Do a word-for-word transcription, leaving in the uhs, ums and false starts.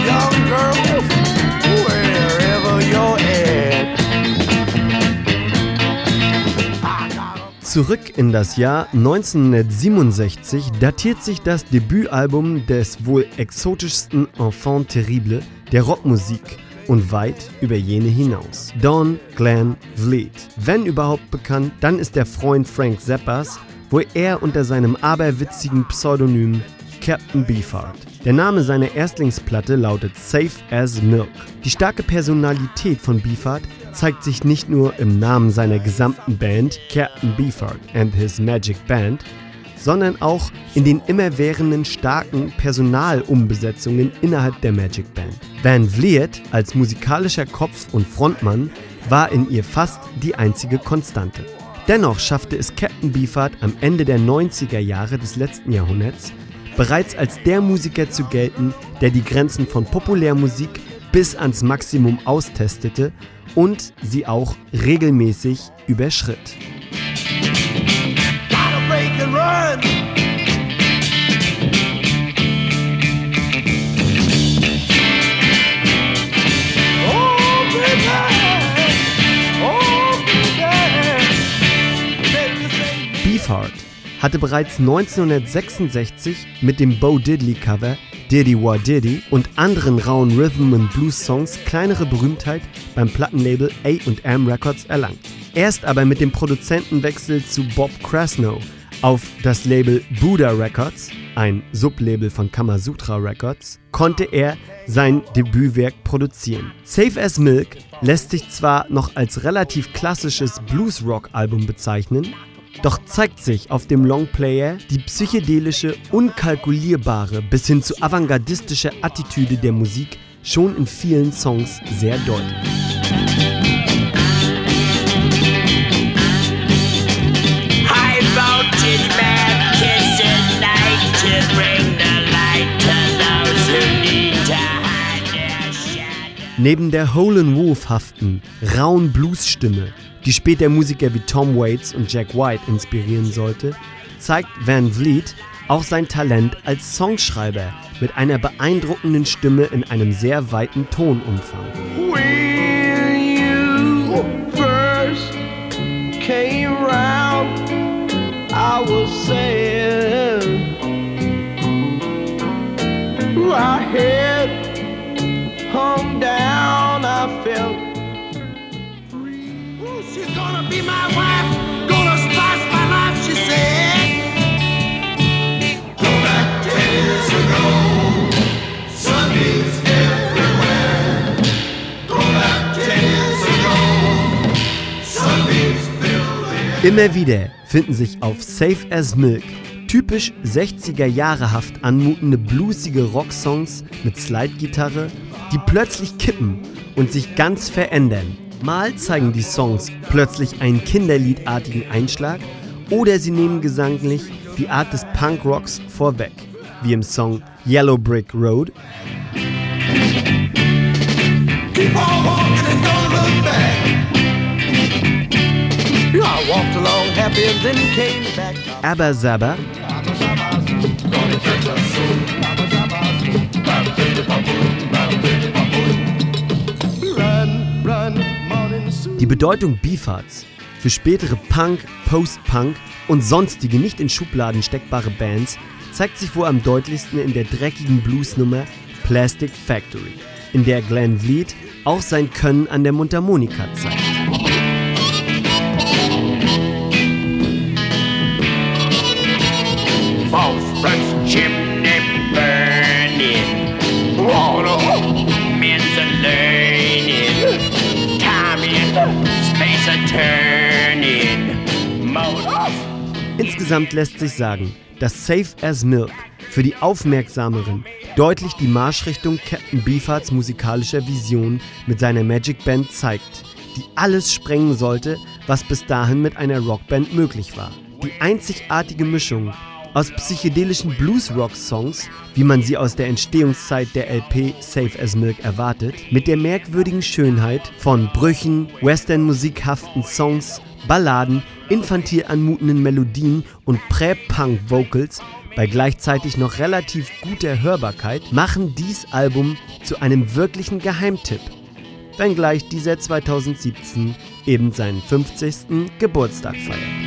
young girl, wherever you're at. Zurück in das Jahr neunzehnhundertsiebenundsechzig datiert sich das Debütalbum des wohl exotischsten Enfant terrible der Rockmusik und weit über jene hinaus. Don Glenn Vliet. Wenn überhaupt bekannt, dann ist der Freund Frank Zappas, wo er unter seinem aberwitzigen Pseudonym Captain Beefheart. Der Name seiner Erstlingsplatte lautet Safe as Milk. Die starke Personalität von Beefheart zeigt sich nicht nur im Namen seiner gesamten Band Captain Beefheart and His Magic Band, sondern auch in den immerwährenden starken Personalumbesetzungen innerhalb der Magic Band. Van Vliet als musikalischer Kopf und Frontmann war in ihr fast die einzige Konstante. Dennoch schaffte es Captain Beefheart am Ende der neunziger Jahre des letzten Jahrhunderts bereits als der Musiker zu gelten, der die Grenzen von Populärmusik bis ans Maximum austestete und sie auch regelmäßig überschritt. Beefheart hatte bereits neunzehnhundertsechsundsechzig mit dem Bo Diddley Cover Diddy Wah Diddy und anderen rauen Rhythm and Blues Songs kleinere Berühmtheit beim Plattenlabel A and M Records erlangt. Erst aber mit dem Produzentenwechsel zu Bob Krasnow auf das Label Buddha Records, ein Sublabel von Kamasutra Records, konnte er sein Debütwerk produzieren. Safe as Milk lässt sich zwar noch als relativ klassisches Blues-Rock-Album bezeichnen, doch zeigt sich auf dem Longplayer die psychedelische, unkalkulierbare bis hin zu avantgardistische Attitüde der Musik schon in vielen Songs sehr deutlich. Neben der Howlin' Wolf-haften, rauen Bluesstimme, die später Musiker wie Tom Waits und Jack White inspirieren sollte, zeigt Van Vliet auch sein Talent als Songschreiber mit einer beeindruckenden Stimme in einem sehr weiten Tonumfang. When you first came round, I was sad. My head hung down, I felt she's gonna be my wife, gonna spice my life, she said. Go back ten years ago, Sundays everywhere. Go back ten years ago, Sundays filled the air. Immer wieder finden sich auf Safe as Milk typisch sechziger-Jahre-haft anmutende bluesige Rocksongs mit Slide-Gitarre, die plötzlich kippen und sich ganz verändern. Mal zeigen die Songs plötzlich einen kinderliedartigen Einschlag oder sie nehmen gesanglich die Art des Punkrocks vorweg, wie im Song Yellow Brick Road. Keep on walking and don't look back. I walked along happy and then came back. Abba Zaba. Die Bedeutung Beefhearts für spätere Punk, Post-Punk und sonstige nicht in Schubladen steckbare Bands zeigt sich wohl am deutlichsten in der dreckigen Bluesnummer Plastic Factory, in der Glenn Vliet auch sein Können an der Mundharmonika zeigt. Phosphorus chimney burning, water men's a learning, time in space a turning, motors. Insgesamt lässt sich sagen, dass Safe as Milk für die Aufmerksameren deutlich die Marschrichtung Captain Beefhearts musikalischer Vision mit seiner Magic Band zeigt, die alles sprengen sollte, was bis dahin mit einer Rockband möglich war. Die einzigartige Mischung aus psychedelischen Blues-Rock-Songs, wie man sie aus der Entstehungszeit der L P Safe as Milk erwartet, mit der merkwürdigen Schönheit von Brüchen, Western-musikhaften Songs, Balladen, infantil anmutenden Melodien und Prä-Punk-Vocals bei gleichzeitig noch relativ guter Hörbarkeit machen dies Album zu einem wirklichen Geheimtipp, wenngleich dieser zweitausendsiebzehn eben seinen fünfzigsten Geburtstag feiert.